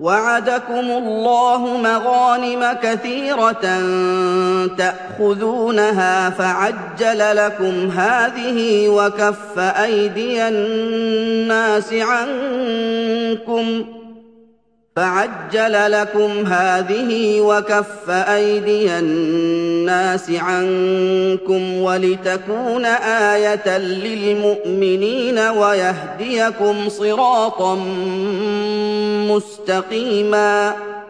وَعَدَكُمُ اللَّهُ مَغَانِمَ كَثِيرَةً تَأْخُذُونَهَا فَعَجَّلَ لَكُمْ هَٰذِهِ وَكَفَّ أَيْدِيَ النَّاسِ عَنكُمْ وَلِتَكُونَ آيَةً لِّلْمُؤْمِنِينَ وَيَهْدِيَكُمْ صِرَاطًا مُّسْتَقِيمًا